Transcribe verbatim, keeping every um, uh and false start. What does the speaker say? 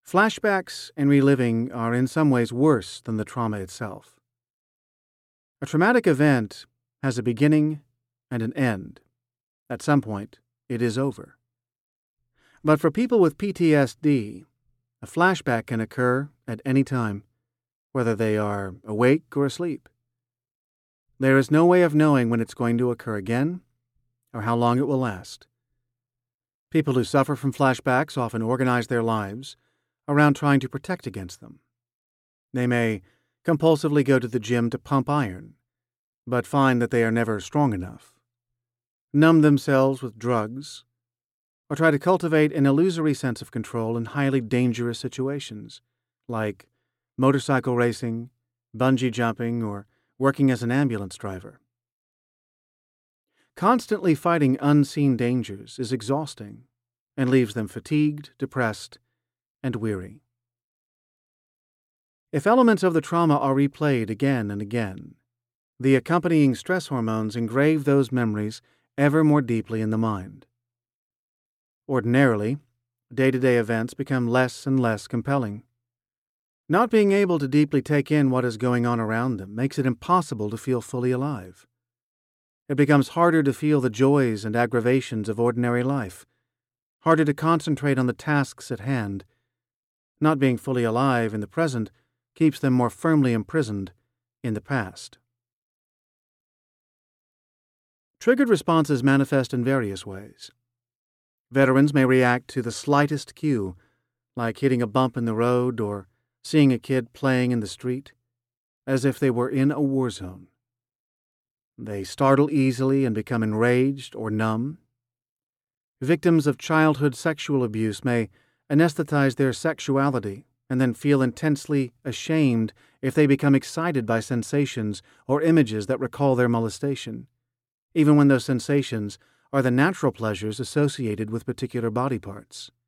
Flashbacks and reliving are in some ways worse than the trauma itself. A traumatic event has a beginning and an end. At some point, it is over. But for people with P T S D, a flashback can occur at any time, whether they are awake or asleep. There is no way of knowing when it's going to occur again or how long it will last. People who suffer from flashbacks often organize their lives around trying to protect against them. They may compulsively go to the gym to pump iron, but find that they are never strong enough, numb themselves with drugs, or try to cultivate an illusory sense of control in highly dangerous situations, like motorcycle racing, bungee jumping, or working as an ambulance driver. Constantly fighting unseen dangers is exhausting and leaves them fatigued, depressed, and weary. If elements of the trauma are replayed again and again, the accompanying stress hormones engrave those memories ever more deeply in the mind. Ordinarily, day-to-day events become less and less compelling. Not being able to deeply take in what is going on around them makes it impossible to feel fully alive. It becomes harder to feel the joys and aggravations of ordinary life, harder to concentrate on the tasks at hand. Not being fully alive in the present keeps them more firmly imprisoned in the past. Triggered responses manifest in various ways. Veterans may react to the slightest cue, like hitting a bump in the road or seeing a kid playing in the street, as if they were in a war zone. They startle easily and become enraged or numb. Victims of childhood sexual abuse may anesthetize their sexuality and then feel intensely ashamed if they become excited by sensations or images that recall their molestation, even when those sensations are the natural pleasures associated with particular body parts.